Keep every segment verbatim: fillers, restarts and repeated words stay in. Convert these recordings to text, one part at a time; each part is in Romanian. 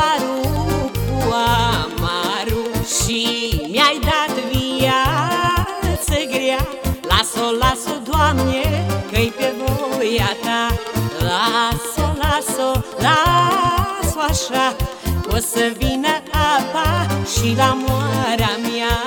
parul cu amarul și mi-ai dat viață grea. Las-o, las-o, Doamne, că-i pe voia Ta. Las-o, las-o, las-o așa, o să vină apa și la moara mea.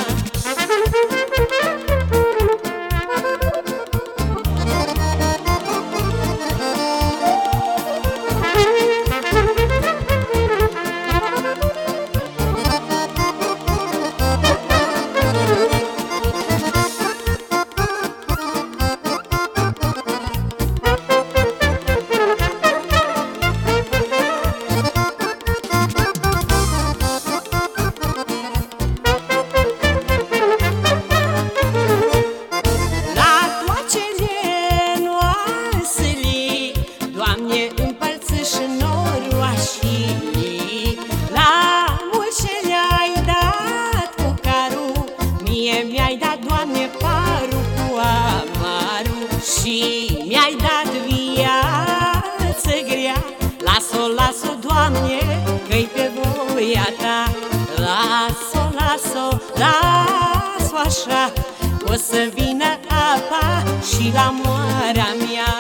Doamne, împărță-și noroașii. La mulți ce le-ai dat cu carul, mie mi-ai dat, Doamne, parul cu amarul și mi-ai dat viață grea. Las-o, las-o, Doamne, că-i pe voia Ta. Las-o, las-o, las-o așa, o să vină apa și la moara mea.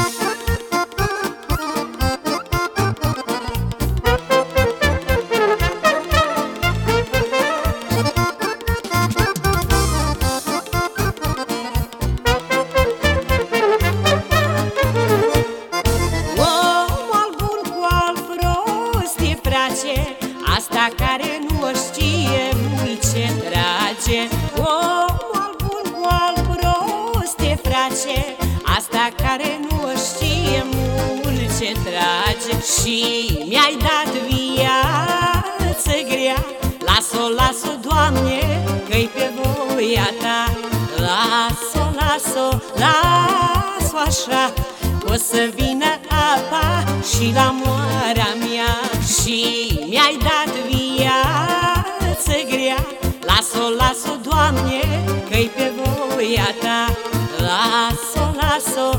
Asta care nu o știe mult ce trage. Omul bun cu al prost e frate. Asta care nu o știe mult ce trage. Și mi-ai dat viață grea. Las-o, las-o, Doamne, că-i pe voia Ta. Las-o, las-o, las-o așa, o să vină apa și la moara mea. Și mi-ai dat viață grea. Las-o, las-o, Doamne, că-i pe voia Ta. Las-o, las-o,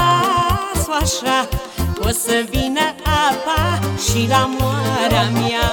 las-o așa, o să vină apa și la moara mea.